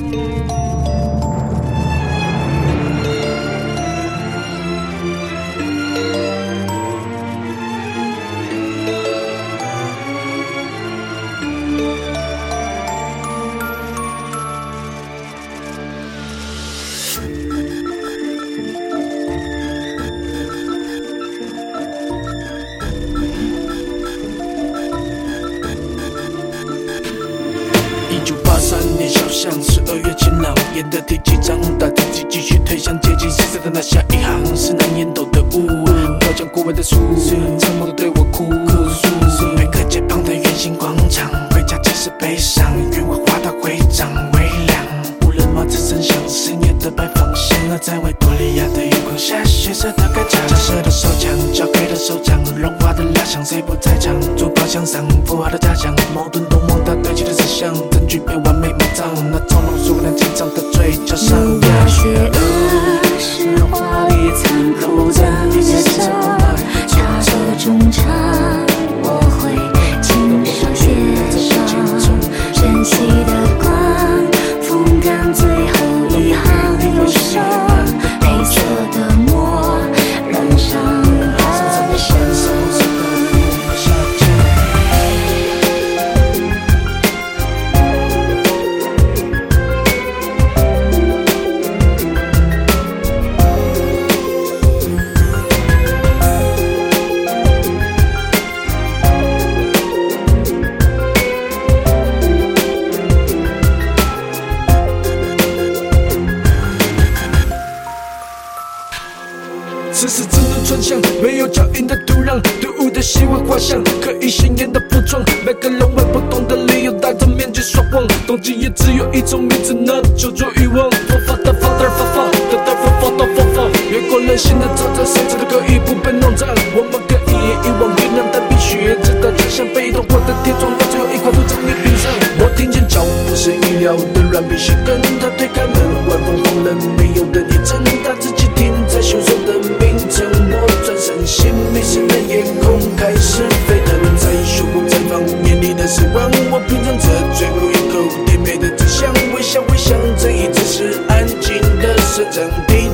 1983年，小巷12月晴朗，演的第几章？大自己继续推向接近现实的那下一行，是难烟斗的雾，飘向枯萎的树，沉默的对我哭诉。贝壳街旁的圆形广场，回家即是悲伤，愿我画到会长微凉。无人帽子声响，深夜的摆放线，而在维多利亚的月光下，血色的歌唱，假设的手枪，交给了手掌，融化的蜡像，谁不在场？左方向上，符号的假象，矛盾都蒙他堆积的思想，证据被完美埋葬，那从容数量紧张的嘴角上。 那些恶是华丽残酷的乐手，插着中场，我会亲手写上晨曦的光，风干最后一行忧伤，黑色的墨染上他的身上。 此时只能穿向没有脚印的土壤，队伍的希望画像，可以显眼的服装，每个人为不同的理由戴着面具说谎，动机也只有一种名字，那就做欲望。佛法的 Father 发发的大佛法到佛法，越过人性的沼泽，甚至都可以不被弄脏。我们可以遗忘原谅的必须，直到就像被动过的铁窗，到最后一块土在你冰上。我听见脚步是意料的软皮鞋，跟他推开门，晚风放冷，没有人也真，他自己停在凶手的名称。我转身，心迷失的夜空开始沸腾，在胸口绽放眼里的失望。我品尝着最后一口甜美的真相，微笑微笑，这一直是安静的生长。